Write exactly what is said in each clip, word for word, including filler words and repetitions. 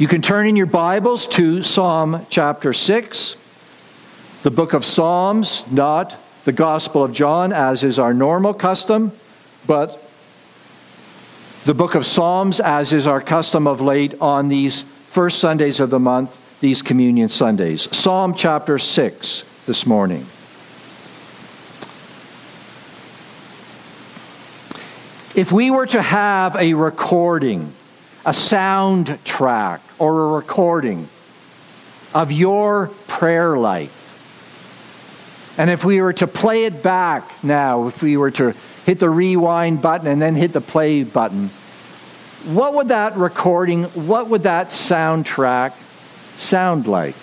You can turn in your Bibles to Psalm chapter six, the book of Psalms, not the Gospel of John, as is our normal custom, but the book of Psalms, as is our custom of late on these first Sundays of the month, these communion Sundays. Psalm chapter six this morning. If we were to have a recording, a soundtrack, or a recording of your prayer life, and if we were to play it back now, if we were to hit the rewind button and then hit the play button, what would that recording, what would that soundtrack sound like?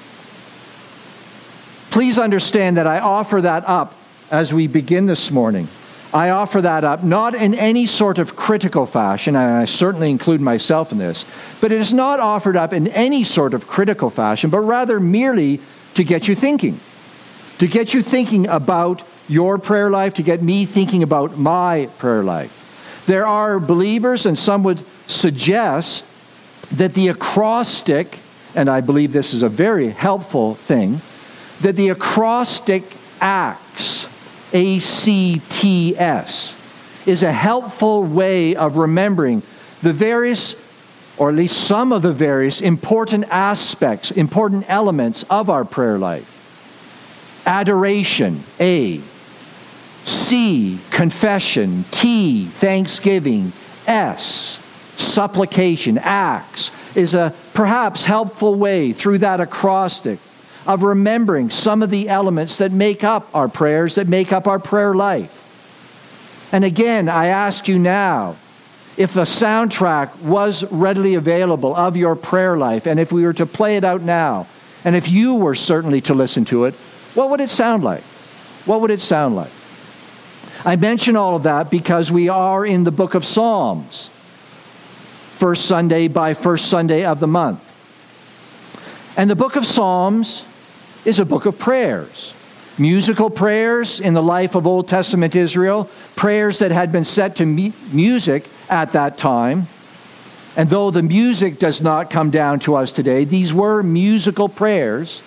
Please understand that I offer that up as we begin this morning. I offer that up not in any sort of critical fashion, and I certainly include myself in this, but it is not offered up in any sort of critical fashion, but rather merely to get you thinking. To get you thinking about your prayer life, to get me thinking about my prayer life. There are believers, and some would suggest that the acrostic, and I believe this is a very helpful thing, that the acrostic acts, A C T S, is a helpful way of remembering the various, or at least some of the various important aspects, important elements of our prayer life. Adoration, A. C, confession. T, thanksgiving. S, supplication. Acts is a perhaps helpful way through that acrostic of remembering some of the elements that make up our prayers, that make up our prayer life. And again, I ask you now, if the soundtrack was readily available of your prayer life, and if we were to play it out now, and if you were certainly to listen to it, what would it sound like? What would it sound like? I mention all of that because we are in the book of Psalms, first Sunday by first Sunday of the month. And the book of Psalms is a book of prayers. Musical prayers in the life of Old Testament Israel, prayers that had been set to mu- music at that time. And though the music does not come down to us today, these were musical prayers,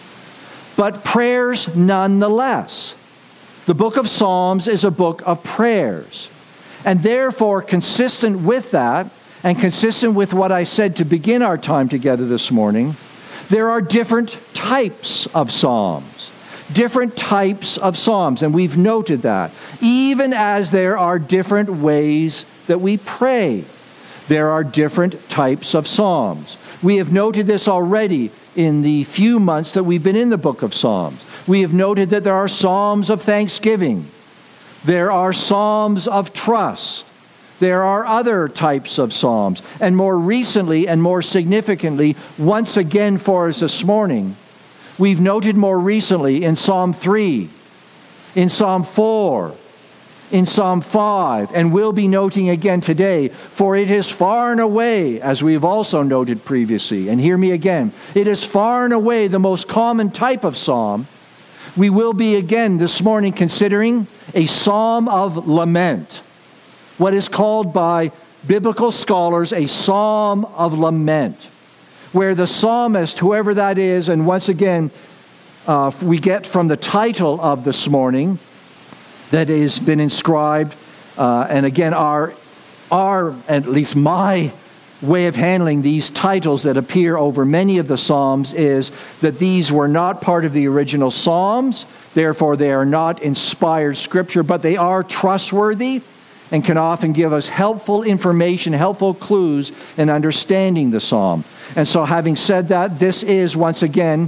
but prayers nonetheless. The book of Psalms is a book of prayers. And therefore, consistent with that, and consistent with what I said to begin our time together this morning, there are different types of psalms. Different types of psalms, and we've noted that. Even as there are different ways that we pray, there are different types of psalms. We have noted this already in the few months that we've been in the book of Psalms. We have noted that there are psalms of thanksgiving. There are psalms of trust. There are other types of psalms. And more recently and more significantly, once again for us this morning, we've noted more recently in Psalm three, in Psalm four, in Psalm five, and we'll be noting again today, for it is far and away, as we've also noted previously, and hear me again, it is far and away the most common type of psalm. We will be again this morning considering a psalm of lament. What is called by biblical scholars a psalm of lament, where the psalmist, whoever that is, and once again, uh, we get from the title of this morning that has been inscribed, uh, and again, our, our, at least my way of handling these titles that appear over many of the psalms is that these were not part of the original psalms, therefore they are not inspired scripture, but they are trustworthy and can often give us helpful information, helpful clues in understanding the psalm. And so having said that, this is once again,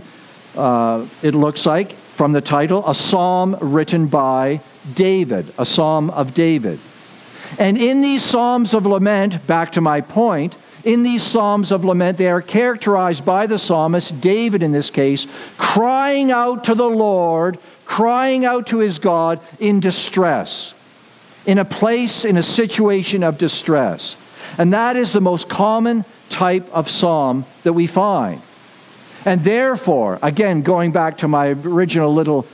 uh, it looks like, from the title, a psalm written by David, a psalm of David. And in these psalms of lament, back to my point, in these psalms of lament, they are characterized by the psalmist, David in this case, crying out to the Lord, crying out to his God in distress, in a place, in a situation of distress. And that is the most common type of psalm that we find. And therefore, again, going back to my original little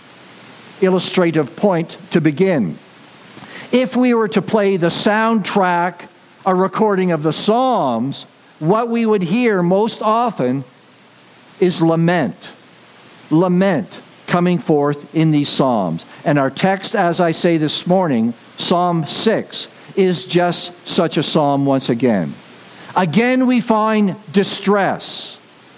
illustrative point to begin, if we were to play the soundtrack, a recording of the Psalms, what we would hear most often is lament. Lament coming forth in these Psalms. And our text, as I say this morning, Psalm six, is just such a psalm once again. Again, we find distress.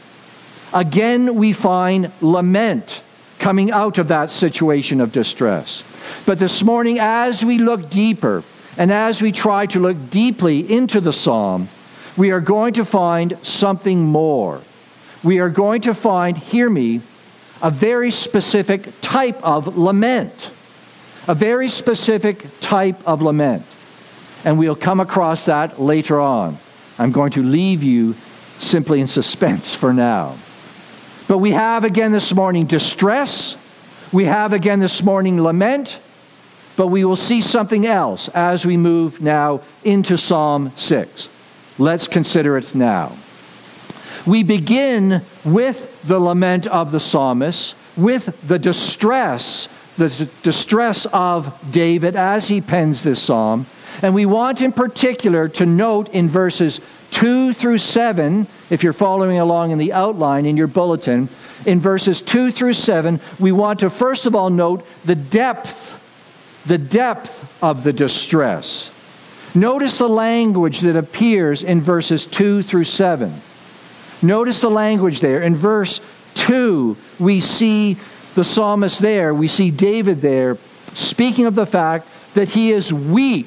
Again, we find lament coming out of that situation of distress. But this morning, as we look deeper and as we try to look deeply into the psalm, we are going to find something more. We are going to find, hear me, a very specific type of lament. A very specific type of lament. And we'll come across that later on. I'm going to leave you simply in suspense for now. But we have again this morning distress. We have again this morning lament. But we will see something else as we move now into Psalm six. Let's consider it now. We begin with the lament of the psalmist, with the distress, the distress of David as he pens this psalm. And we want in particular to note in verses two through seven, if you're following along in the outline in your bulletin, in verses two through seven, we want to first of all note the depth, the depth of the distress. Notice the language that appears in verses two through seven. Notice the language there. In verse two, we see the psalmist there, we see David there, speaking of the fact that he is weak.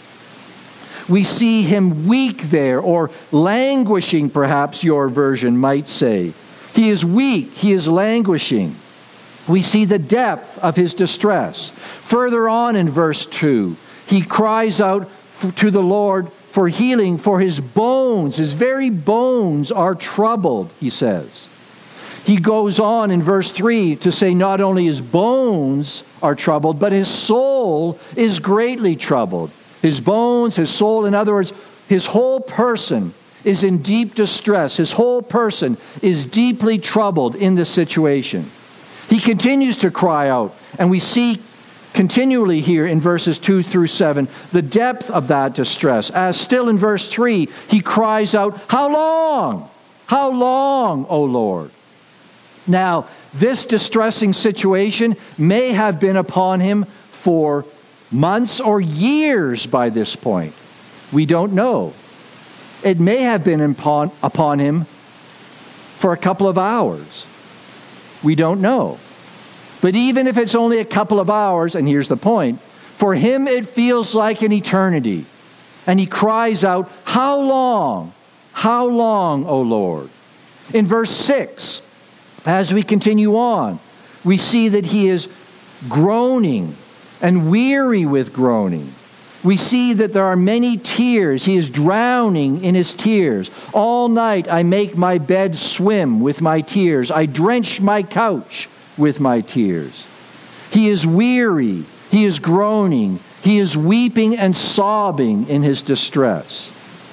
We see him weak there, or languishing, perhaps your version might say. He is weak, he is languishing. We see the depth of his distress. Further on in verse two, he cries out to the Lord for healing, for his bones, his very bones are troubled, he says. He goes on in verse three to say not only his bones are troubled, but his soul is greatly troubled. His bones, his soul, in other words, his whole person is in deep distress. His whole person is deeply troubled in this situation. He continues to cry out, and we see continually here in verses two through seven the depth of that distress. As still in verse three, he cries out, "How long? How long, O Lord?" Now, this distressing situation may have been upon him for months or years by this point. We don't know. It may have been upon, upon him for a couple of hours. We don't know. But even if it's only a couple of hours, and here's the point, for him it feels like an eternity. And he cries out, "How long? How long, O Lord?" In verse six, as we continue on, we see that he is groaning and weary with groaning. We see that there are many tears. He is drowning in his tears. "All night I make my bed swim with my tears. I drench my couch with my tears." He is weary. He is groaning. He is weeping and sobbing in his distress.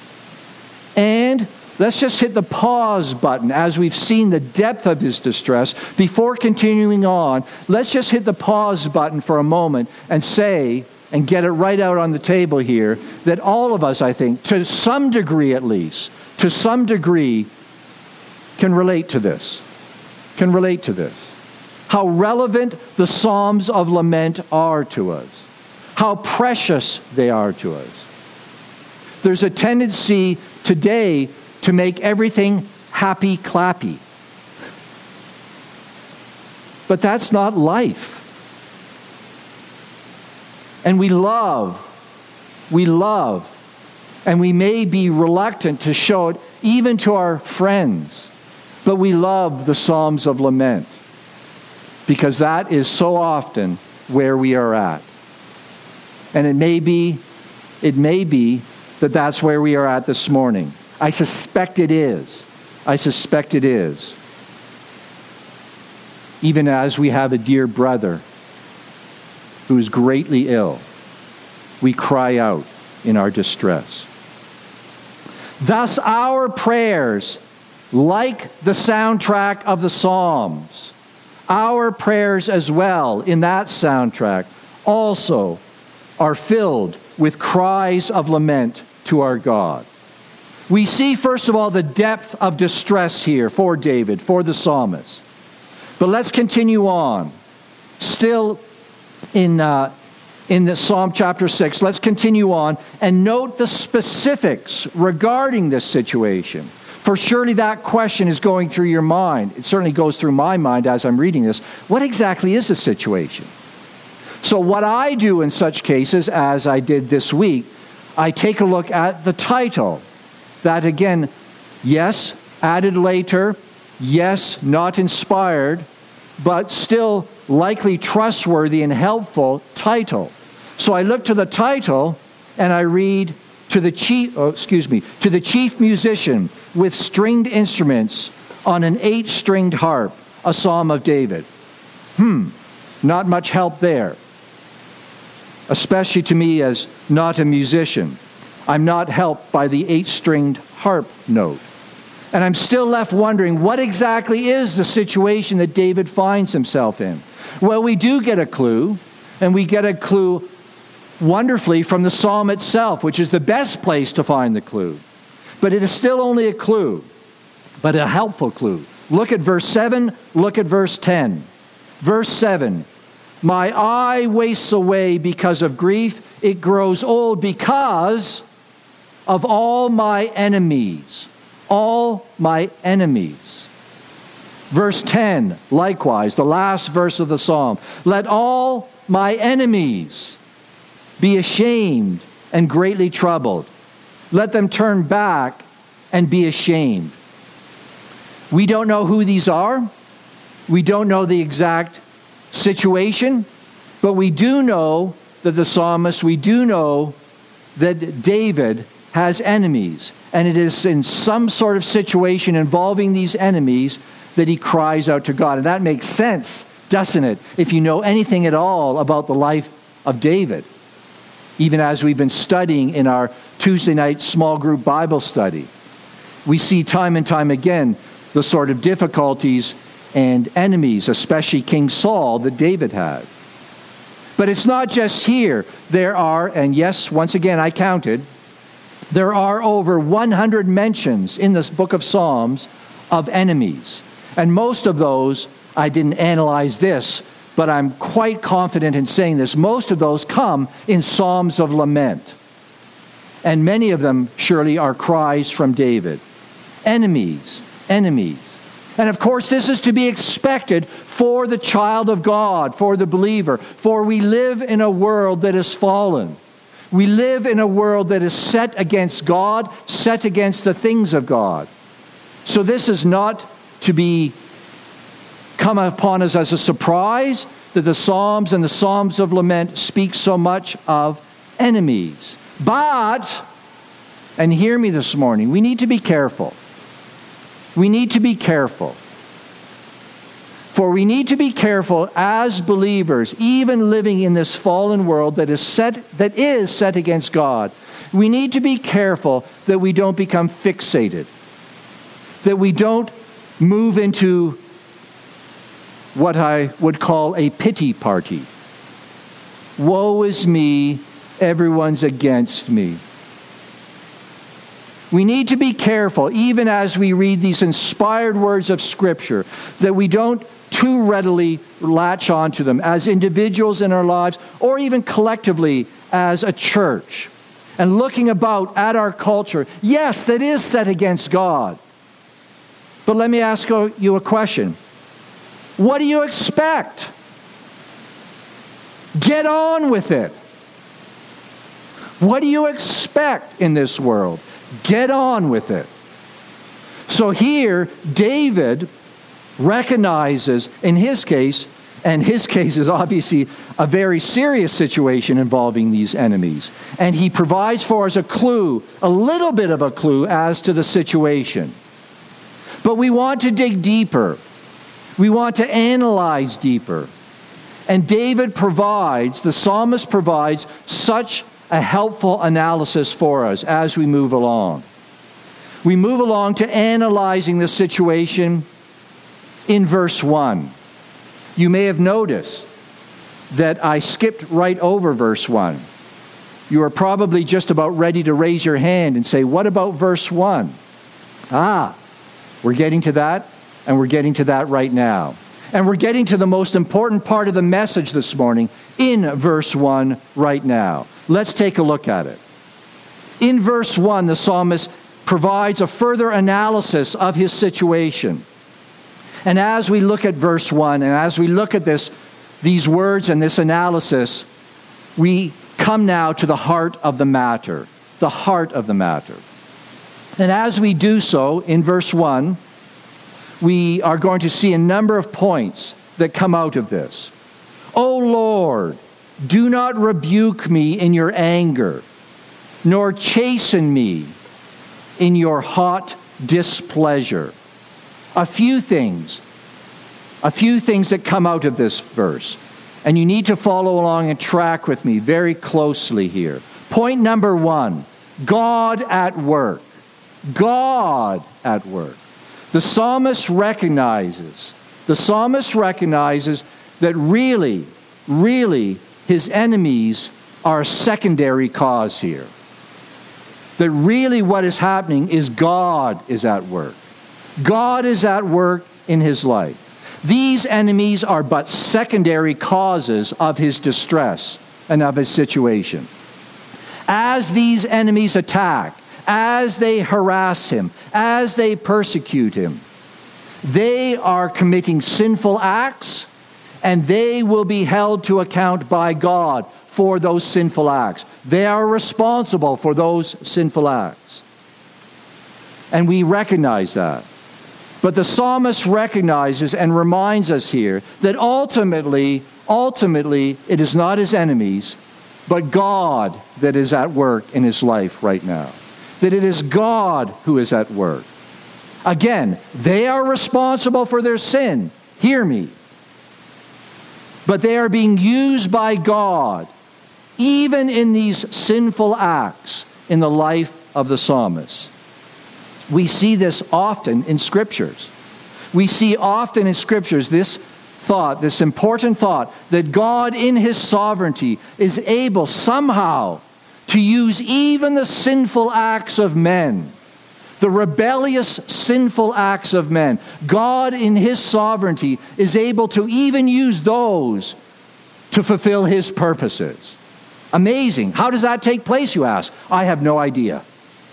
And let's just hit the pause button as we've seen the depth of his distress. Before continuing on, let's just hit the pause button for a moment and say, and get it right out on the table here, that all of us, I think, to some degree at least, to some degree, can relate to this. Can relate to this. How relevant the Psalms of Lament are to us. How precious they are to us. There's a tendency today to make everything happy-clappy. But that's not life. And we love, we love, and we may be reluctant to show it even to our friends, but we love the Psalms of Lament because that is so often where we are at. And it may be, it may be that that's where we are at this morning. I suspect it is. I suspect it is. Even as we have a dear brother who is greatly ill, we cry out in our distress. Thus our prayers, like the soundtrack of the Psalms, our prayers as well in that soundtrack also are filled with cries of lament to our God. We see, first of all, the depth of distress here for David, for the psalmist. But let's continue on. Still in, uh, in the Psalm chapter six, let's continue on and note the specifics regarding this situation. For surely that question is going through your mind. It certainly goes through my mind as I'm reading this. What exactly is the situation? So what I do in such cases, as I did this week, I take a look at the title. That again, yes, added later, yes, not inspired, but still likely trustworthy and helpful title. So I look to the title and I read to the chief, oh, excuse me, to the chief musician with stringed instruments on an eight-stringed harp, a psalm of David. Hmm, not much help there. Especially to me as not a musician. I'm not helped by the eight-stringed harp note. And I'm still left wondering, what exactly is the situation that David finds himself in? Well, we do get a clue, and we get a clue wonderfully from the psalm itself, which is the best place to find the clue. But it is still only a clue, but a helpful clue. Look at verse seven, look at verse ten. Verse seven, my eye wastes away because of grief. It grows old because of all my enemies. All my enemies. Verse ten, likewise, the last verse of the psalm. Let all my enemies be ashamed and greatly troubled. Let them turn back and be ashamed. We don't know who these are. We don't know the exact situation, but we do know that the psalmist, we do know that David has enemies, and it is in some sort of situation involving these enemies that he cries out to God. And that makes sense, doesn't it, if you know anything at all about the life of David, even as we've been studying in our Tuesday night small group Bible study. We see time and time again the sort of difficulties and enemies, especially King Saul, that David had. But it's not just here. There are, and yes, once again I counted, there are over one hundred mentions in this book of Psalms of enemies. And most of those, I didn't analyze this, but I'm quite confident in saying this, most of those come in Psalms of lament. And many of them surely are cries from David. Enemies, enemies. And of course, this is to be expected for the child of God, for the believer, for we live in a world that is fallen. We live in a world that is set against God, set against the things of God. So this is not to be come upon us as a surprise that the Psalms and the Psalms of lament speak so much of enemies. But, and hear me this morning, we need to be careful. We need to be careful. For we need to be careful as believers, even living in this fallen world that is set, that is set against God. We need to be careful that we don't become fixated, that we don't move into what I would call a pity party. Woe is me, everyone's against me. We need to be careful, even as we read these inspired words of Scripture, that we don't too readily latch onto them as individuals in our lives, or even collectively as a church. And looking about at our culture, yes, that is set against God. But let me ask you a question. What do you expect? Get on with it. What do you expect in this world? Get on with it. So here, David recognizes, in his case, and his case is obviously a very serious situation involving these enemies. And he provides for us a clue, a little bit of a clue as to the situation. But we want to dig deeper. We want to analyze deeper. And David provides, the psalmist provides such a helpful analysis for us as we move along. We move along to analyzing the situation in verse one. You may have noticed that I skipped right over verse one. you are probably just about ready to raise your hand and say, what about verse one? Ah, we're getting to that, and we're getting to that right now. And we're getting to the most important part of the message this morning in verse one right now. Let's take a look at it. In verse one, the psalmist provides a further analysis of his situation. And as we look at verse one, and as we look at this, these words and this analysis, we come now to the heart of the matter. The heart of the matter. And as we do so, in verse one, we are going to see a number of points that come out of this. O Lord, do not rebuke me in your anger, nor chasten me in your hot displeasure. A few things, a few things that come out of this verse. And you need to follow along and track with me very closely here. Point number one, God at work. God at work. The psalmist recognizes, the psalmist recognizes that really, really his enemies are a secondary cause here. That really what is happening is God is at work. God is at work in his life. These enemies are but secondary causes of his distress and of his situation. As these enemies attack, as they harass him, as they persecute him, they are committing sinful acts, and they will be held to account by God for those sinful acts. They are responsible for those sinful acts. And we recognize that. But the psalmist recognizes and reminds us here that ultimately, ultimately, it is not his enemies, but God that is at work in his life right now. That it is God who is at work. Again, they are responsible for their sin. Hear me. But they are being used by God, even in these sinful acts in the life of the psalmist. We see this often in Scriptures. We see often in Scriptures this thought, this important thought, that God in his sovereignty is able somehow to use even the sinful acts of men, the rebellious sinful acts of men. God in his sovereignty is able to even use those to fulfill his purposes. Amazing. How does that take place, you ask? I have no idea.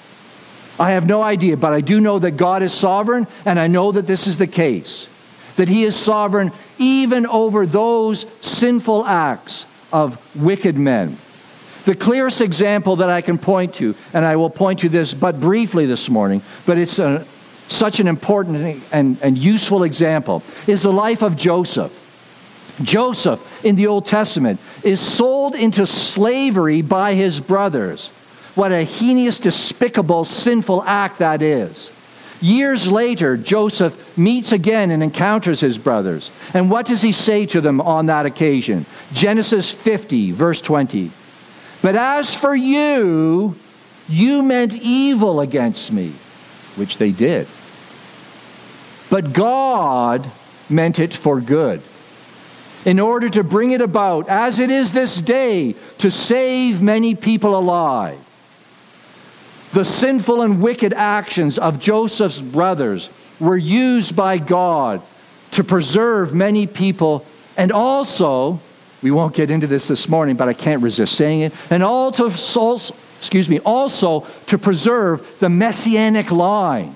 I have no idea, but I do know that God is sovereign, and I know that this is the case. That he is sovereign even over those sinful acts of wicked men. The clearest example that I can point to, and I will point to this but briefly this morning, but it's a, such an important and, and useful example, is the life of Joseph. Joseph in the Old Testament is sold into slavery by his brothers. What a heinous, despicable, sinful act that is. Years later, Joseph meets again and encounters his brothers. And what does he say to them on that occasion? Genesis fifty, verse twenty. But as for you, you meant evil against me, which they did. But God meant it for good, in order to bring it about, as it is this day, to save many people alive. The sinful and wicked actions of Joseph's brothers were used by God to preserve many people, and also, we won't get into this this morning, but I can't resist saying it, and also, excuse me, also to preserve the messianic line.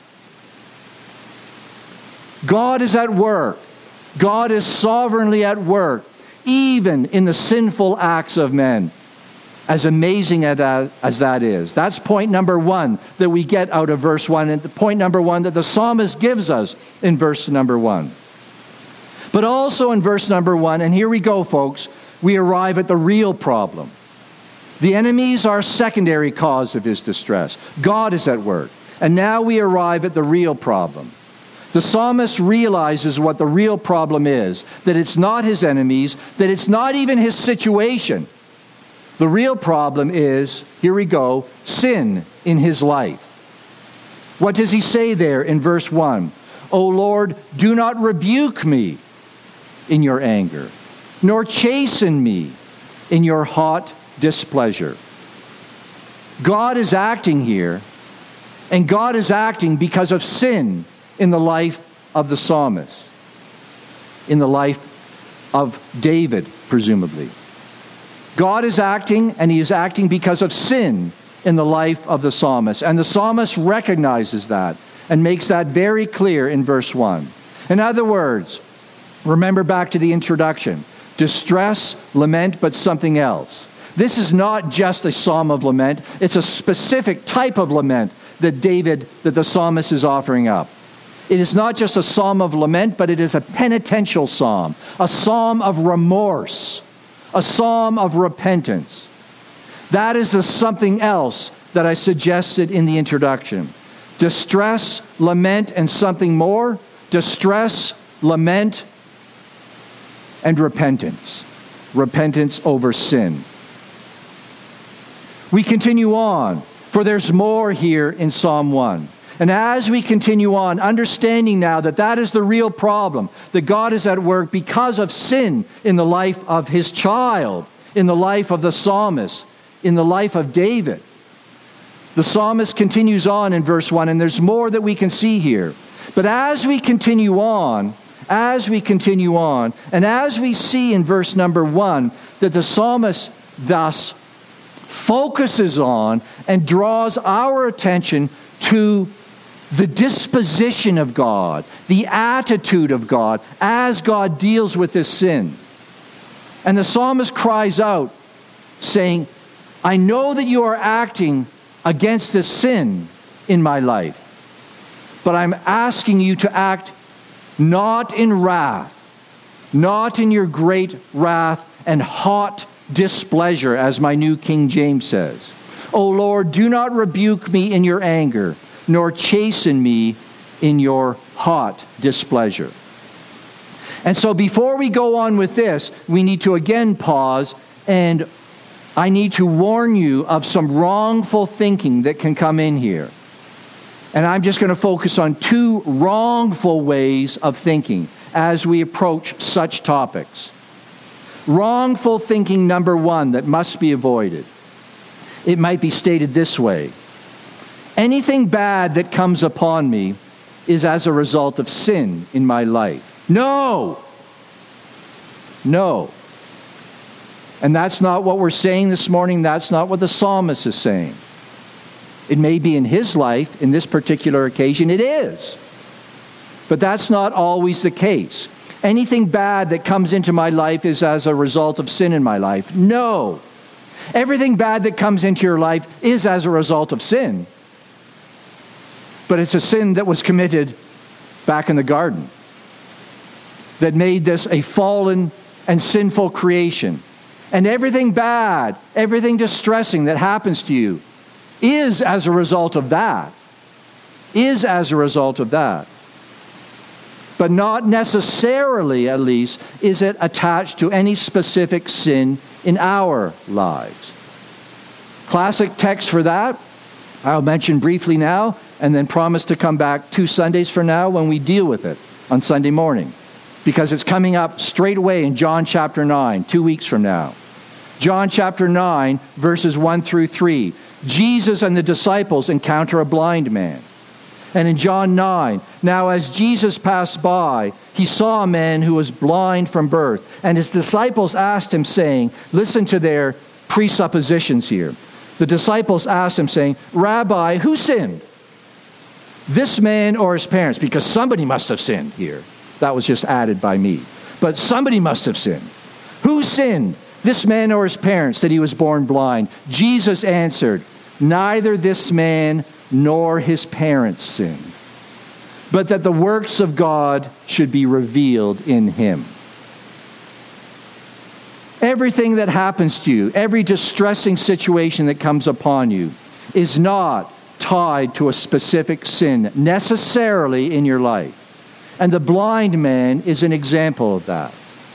God is at work. God is sovereignly at work, even in the sinful acts of men. As amazing as that, as that is. That's point number one that we get out of verse one, and the point number one that the psalmist gives us in verse number one. But also in verse number one, and here we go, folks, we arrive at the real problem. The enemies are a secondary cause of his distress. God is at work. And now we arrive at the real problem. The psalmist realizes what the real problem is, that it's not his enemies, that it's not even his situation. The real problem is, here we go, sin in his life. What does he say there in verse one? O Lord, do not rebuke me in your anger, nor chasten me in your hot displeasure. God is acting here, and God is acting because of sin in the life of the psalmist, in the life of David, presumably. God is acting, and he is acting because of sin in the life of the psalmist. And the psalmist recognizes that and makes that very clear in verse one. In other words, remember back to the introduction, distress, lament, but something else. This is not just a psalm of lament. It's a specific type of lament that David, that the psalmist is offering up. It is not just a psalm of lament, but it is a penitential psalm, a psalm of remorse, a psalm of repentance. That is the something else that I suggested in the introduction. Distress, lament, and something more. Distress, lament, and repentance. Repentance over sin. We continue on, for there's more here in Psalm one. And as we continue on, understanding now that that is the real problem, that God is at work because of sin in the life of his child, in the life of the psalmist, in the life of David. The psalmist continues on in verse one, and there's more that we can see here. But as we continue on, as we continue on, and as we see in verse number one, that the psalmist thus focuses on and draws our attention to the disposition of God, the attitude of God, as God deals with this sin. And the psalmist cries out, saying, I know that you are acting against this sin in my life, but I'm asking you to act not in wrath, not in your great wrath and hot displeasure, as my New King James says. O Lord, do not rebuke me in your anger, nor chasten me in your hot displeasure. And so before we go on with this, we need to again pause, and I need to warn you of some wrongful thinking that can come in here. And I'm just going to focus on two wrongful ways of thinking as we approach such topics. Wrongful thinking number one that must be avoided. It might be stated this way. Anything bad that comes upon me is as a result of sin in my life. No! No. And that's not what we're saying this morning. That's not what the psalmist is saying. It may be in his life, in this particular occasion, it is. But that's not always the case. Anything bad that comes into my life is as a result of sin in my life. No. Everything bad that comes into your life is as a result of sin. But it's a sin that was committed back in the garden that made this a fallen and sinful creation. And everything bad, everything distressing that happens to you is as a result of that. Is as a result of that. But not necessarily, at least, is it attached to any specific sin in our lives. Classic text for that, I'll mention briefly now, and then promise to come back two Sundays from now when we deal with it on Sunday morning. Because it's coming up straight away in John chapter nine, two weeks from now. John chapter nine, verses one through three. Jesus and the disciples encounter a blind man. And in John nine, now as Jesus passed by, he saw a man who was blind from birth. And his disciples asked him, saying, listen to their presuppositions here. The disciples asked him, saying, Rabbi, who sinned? This man or his parents? Because somebody must have sinned here. That was just added by me. But somebody must have sinned. Who sinned? This man or his parents, that he was born blind? Jesus answered, neither this man nor his parents sinned, but that the works of God should be revealed in him. Everything that happens to you, every distressing situation that comes upon you, is not tied to a specific sin necessarily in your life. And the blind man is an example of that.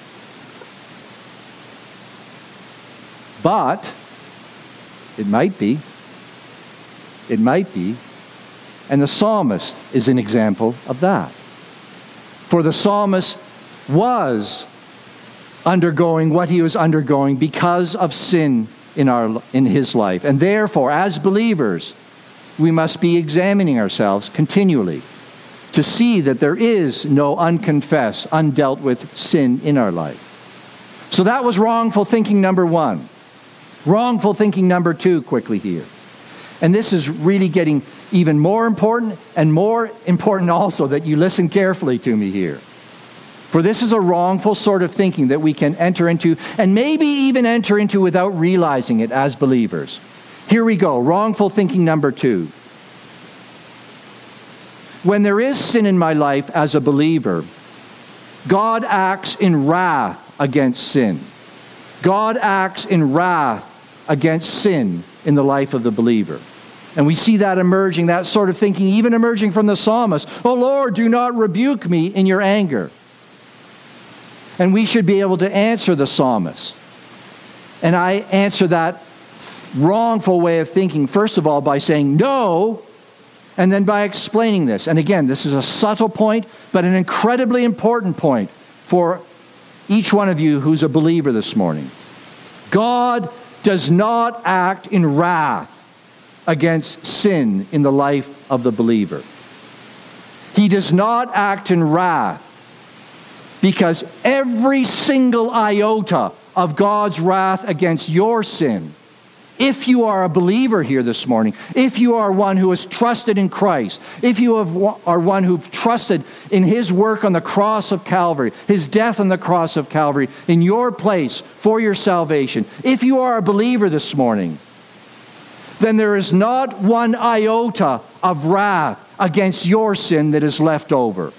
But it might be. It might be. And the psalmist is an example of that. For the psalmist was undergoing what he was undergoing because of sin in our in his life. And therefore, as believers, we must be examining ourselves continually to see that there is no unconfessed, undealt with sin in our life. So that was wrongful thinking number one. Wrongful thinking number two, quickly here. And this is really getting even more important, and more important also that you listen carefully to me here. For this is a wrongful sort of thinking that we can enter into, and maybe even enter into without realizing it as believers. Here we go. Wrongful thinking number two. When there is sin in my life as a believer, God acts in wrath against sin. God acts in wrath against sin in the life of the believer. And we see that emerging, that sort of thinking, even emerging from the psalmist. Oh Lord, do not rebuke me in your anger. And we should be able to answer the psalmist. And I answer that wrongful way of thinking, first of all, by saying no, and then by explaining this. And again, this is a subtle point, but an incredibly important point for each one of you who's a believer this morning. God does not act in wrath against sin in the life of the believer. He does not act in wrath because every single iota of God's wrath against your sin, if you are a believer here this morning, if you are one who has trusted in Christ, if you have, are one who've trusted in his work on the cross of Calvary, his death on the cross of Calvary, in your place for your salvation, if you are a believer this morning, then there is not one iota of wrath against your sin that is left over.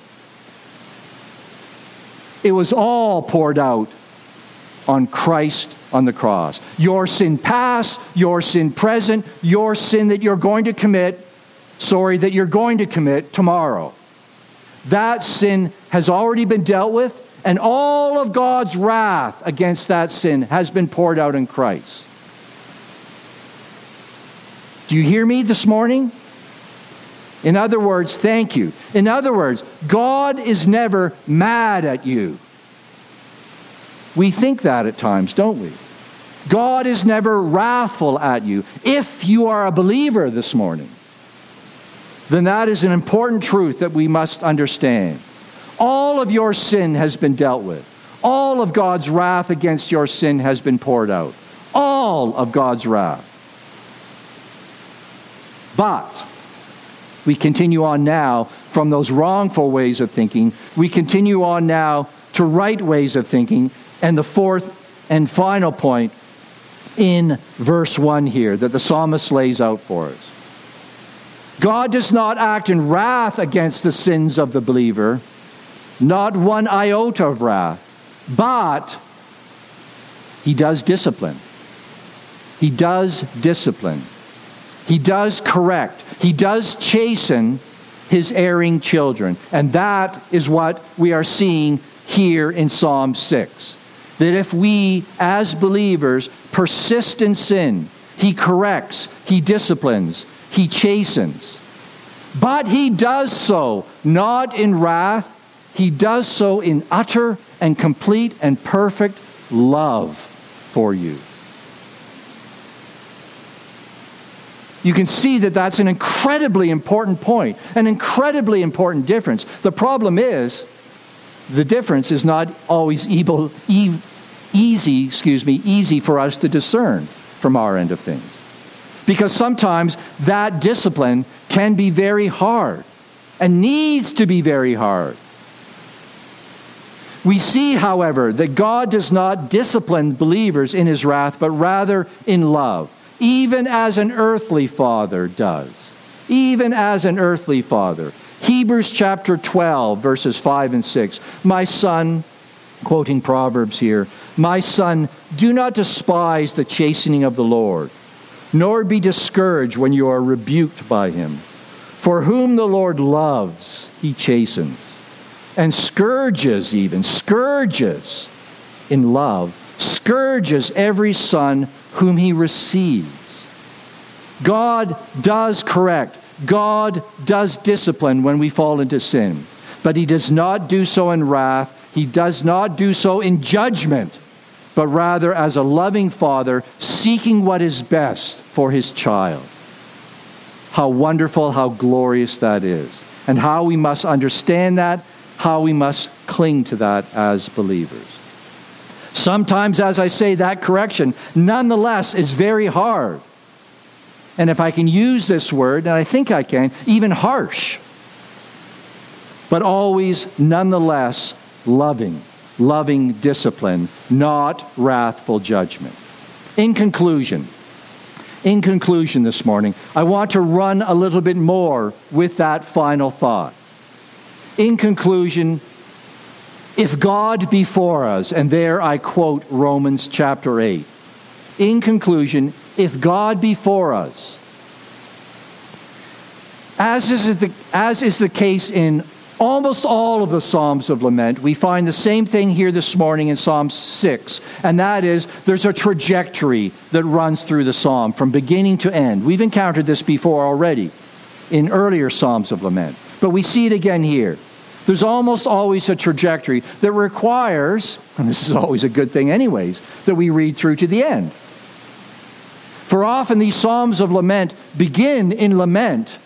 It was all poured out on Christ on the cross. Your sin past, your sin present, your sin that you're going to commit, sorry, that you're going to commit tomorrow. That sin has already been dealt with, and all of God's wrath against that sin has been poured out in Christ. Do you hear me this morning? In other words, thank you. In other words, God is never mad at you. We think that at times, don't we? God is never wrathful at you. If you are a believer this morning, then that is an important truth that we must understand. All of your sin has been dealt with. All of God's wrath against your sin has been poured out. All of God's wrath. But we continue on now from those wrongful ways of thinking. We continue on now to right ways of thinking. And the fourth and final point in verse one here that the psalmist lays out for us. God does not act in wrath against the sins of the believer, not one iota of wrath, but he does discipline. He does discipline. He does correct. He does chasten his erring children. And that is what we are seeing here in Psalm six. That if we, as believers, persist in sin, he corrects, he disciplines, he chastens. But he does so not in wrath. He does so in utter and complete and perfect love for you. You can see that that's an incredibly important point, an incredibly important difference. The problem is, the difference is not always able, e- easy, excuse me, easy for us to discern from our end of things. Because sometimes that discipline can be very hard and needs to be very hard. We see, however, that God does not discipline believers in his wrath, but rather in love. Even as an earthly father does. Even as an earthly father. Hebrews chapter twelve, verses five and six. My son, quoting Proverbs here, my son, do not despise the chastening of the Lord, nor be discouraged when you are rebuked by him. For whom the Lord loves, he chastens, and scourges even, scourges in love, scourges every son whom he receives. God does correct. God does discipline when we fall into sin. But he does not do so in wrath. He does not do so in judgment. but rather as a loving father seeking what is best for his child. How wonderful, how glorious that is, and how we must understand that, how we must cling to that as believers. Sometimes, as I say, that correction, nonetheless, is very hard. And if I can use this word, and I think I can, even harsh. But always, nonetheless, loving. Loving discipline, not wrathful judgment. In conclusion, in conclusion this morning, I want to run a little bit more with that final thought. In conclusion, if God be for us, and there I quote Romans chapter eight. In conclusion, if God be for us, as is the, as is the case in almost all of the Psalms of Lament, we find the same thing here this morning in Psalm six, and that is there's a trajectory that runs through the psalm from beginning to end. We've encountered this before already in earlier Psalms of Lament, but we see it again here. There's almost always a trajectory that requires, and this is always a good thing anyways, that we read through to the end. For often these Psalms of Lament begin in lament,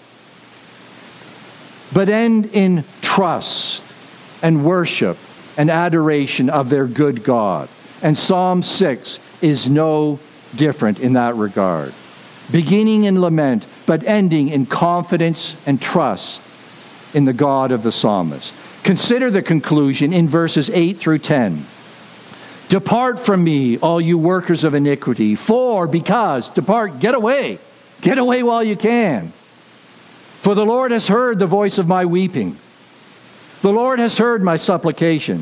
but end in trust and worship and adoration of their good God. And Psalm six is no different in that regard. Beginning in lament, but ending in confidence and trust in the God of the psalmist. Consider the conclusion in verses eight through ten. Depart from me, all you workers of iniquity, for, because, depart, get away. Get away while you can. For the Lord has heard the voice of my weeping. The Lord has heard my supplication.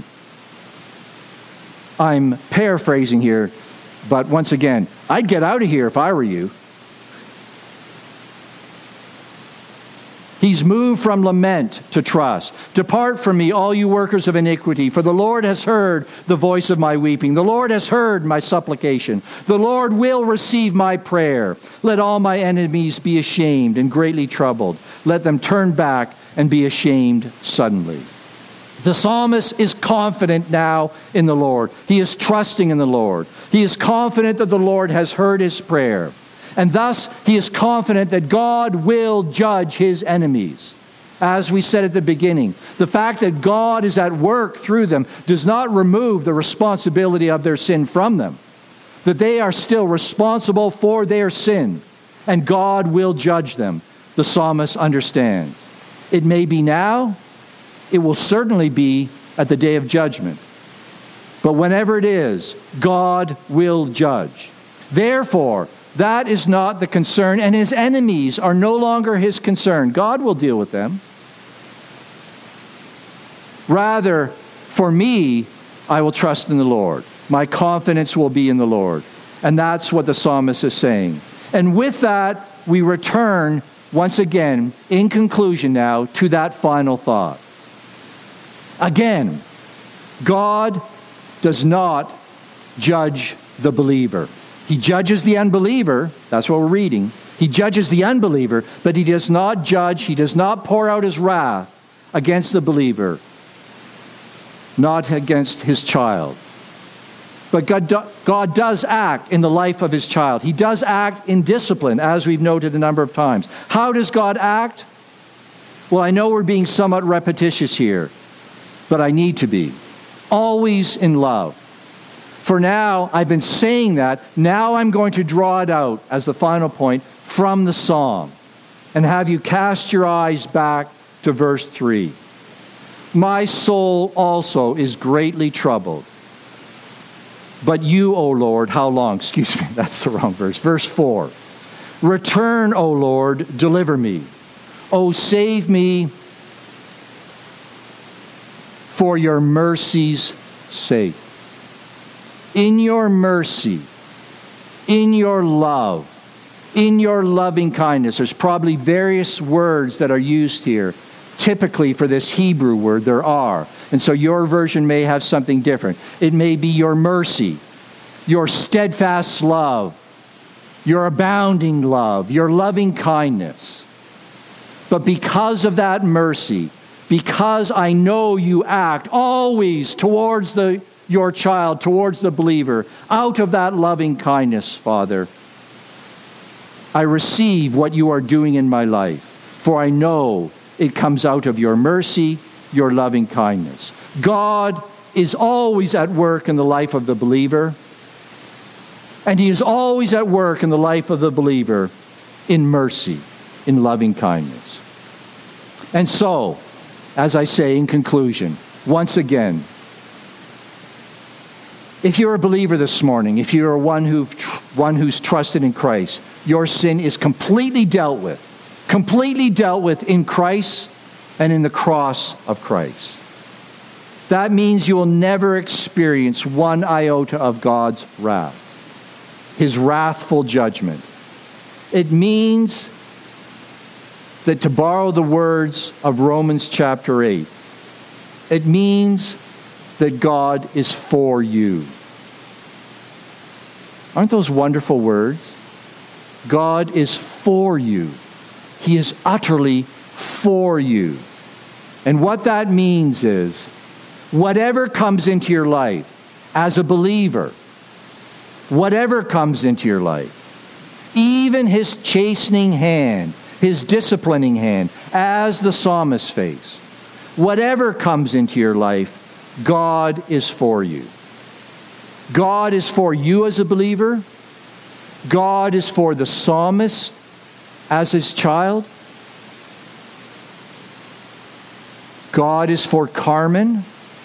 I'm paraphrasing here, but once again, I'd get out of here if I were you. He's moved from lament to trust. Depart from me, all you workers of iniquity, for the Lord has heard the voice of my weeping. The Lord has heard my supplication. The Lord will receive my prayer. Let all my enemies be ashamed and greatly troubled. Let them turn back and be ashamed suddenly. The psalmist is confident now in the Lord. He is trusting in the Lord. He is confident that the Lord has heard his prayer. And thus, he is confident that God will judge his enemies. As we said at the beginning, the fact that God is at work through them does not remove the responsibility of their sin from them. That they are still responsible for their sin, and God will judge them. The psalmist understands. It may be now, it will certainly be at the day of judgment. But whenever it is, God will judge. Therefore, that is not the concern, and his enemies are no longer his concern. God will deal with them. Rather, for me, I will trust in the Lord. My confidence will be in the Lord. And that's what the psalmist is saying. And with that, we return once again, in conclusion now, to that final thought. Again, God does not judge the believer. He judges the unbeliever. That's what we're reading. He judges the unbeliever, but he does not judge, he does not pour out his wrath against the believer, not against his child. But God, do, God does act in the life of his child. He does act in discipline, as we've noted a number of times. How does God act? Well, I know we're being somewhat repetitious here, but I need to be. Always in love. For now, I've been saying that. Now I'm going to draw it out as the final point from the psalm and have you cast your eyes back to verse three. My soul also is greatly troubled. But you, O Lord, how long? Excuse me, that's the wrong verse. Verse four. Return, O Lord, deliver me. O save me for your mercy's sake. In your mercy, in your love, in your loving kindness. There's probably various words that are used here. Typically for this Hebrew word, there are. And so your version may have something different. It may be your mercy, your steadfast love, your abounding love, your loving kindness. But because of that mercy, because I know you act always towards the your child, towards the believer, out of that loving kindness, Father, I receive what you are doing in my life, for I know it comes out of your mercy, your loving kindness. God is always at work in the life of the believer, and he is always at work in the life of the believer in mercy, in loving kindness. And so, as I say in conclusion, once again, if you're a believer this morning, if you're one, who've, one who's trusted in Christ, your sin is completely dealt with, completely dealt with in Christ and in the cross of Christ. That means you will never experience one iota of God's wrath, his wrathful judgment. It means that, to borrow the words of Romans chapter eight, it means that God is for you. Aren't those wonderful words? God is for you. He is utterly for you. And what that means is, whatever comes into your life as a believer, whatever comes into your life, even his chastening hand, his disciplining hand, as the psalmist faced, whatever comes into your life, God is for you. God is for you as a believer. God is for the psalmist as his child. God is for Carmen.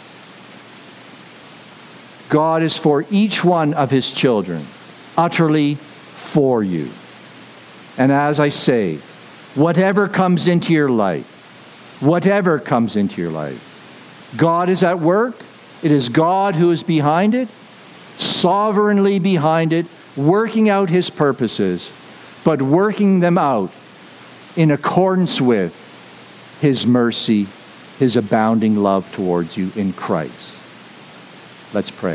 God is for each one of his children, utterly for you. And as I say, whatever comes into your life, whatever comes into your life, God is at work. It is God who is behind it, sovereignly behind it, working out his purposes, but working them out in accordance with his mercy, his abounding love towards you in Christ. Let's pray.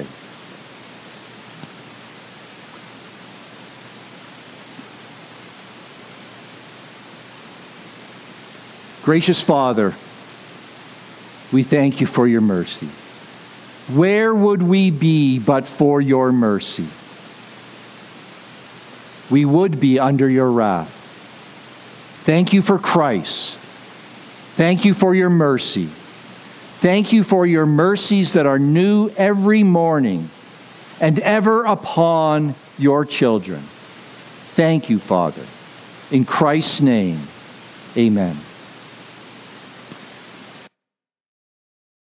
Gracious Father, we thank you for your mercy. Where would we be but for your mercy? We would be under your wrath. Thank you for Christ. Thank you for your mercy. Thank you for your mercies that are new every morning and ever upon your children. Thank you, Father. In Christ's name, amen.